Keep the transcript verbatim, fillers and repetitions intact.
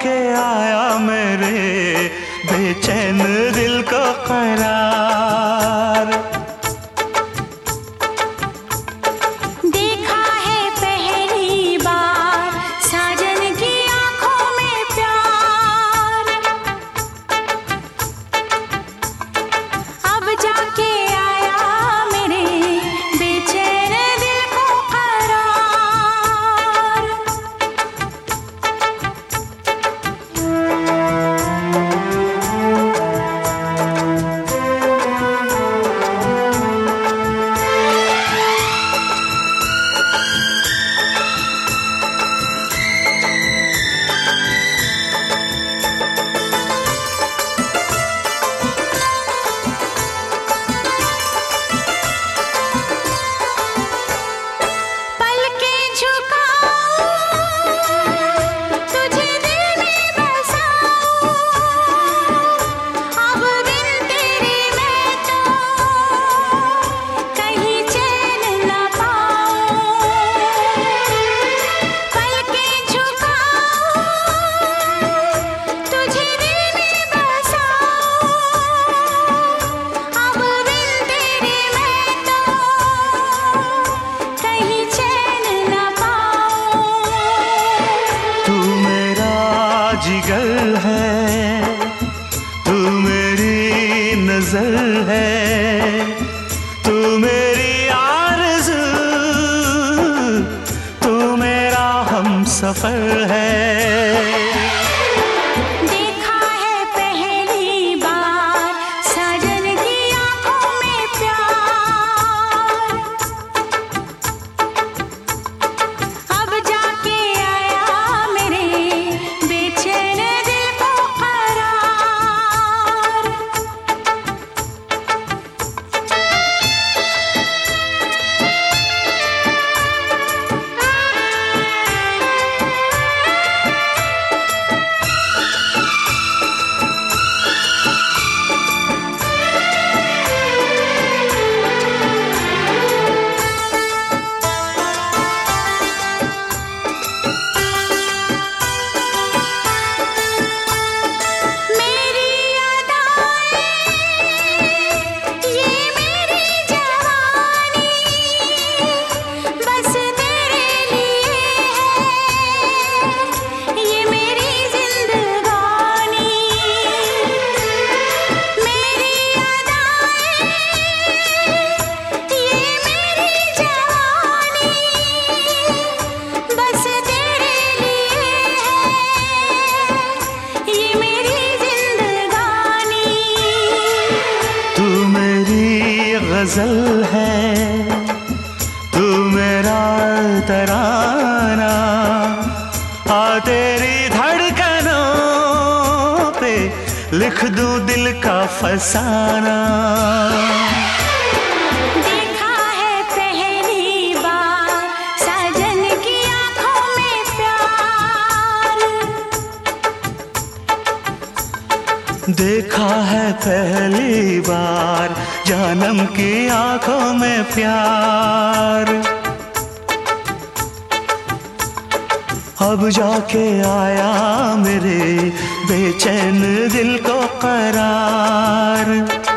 जाके आया मेरे बेचैन दिल को करार। देखा है पहली बार साजन की आंखों में प्यार, अब जाके आया मेरे बेचैन दिल को करार। जिगर है तू मेरी नजर है, तू मेरी आरज़ू, तू मेरा हमसफर है। गजल है तू मेरा तराना, आ तेरी धड़कनों पे लिख दूं दिल का फसाना। देखा है पहली बार साजन की आंखों में प्यार, देखा है पहली बार जानम की आंखों में प्यार, अब जाके आया मेरे बेचैन दिल को करार।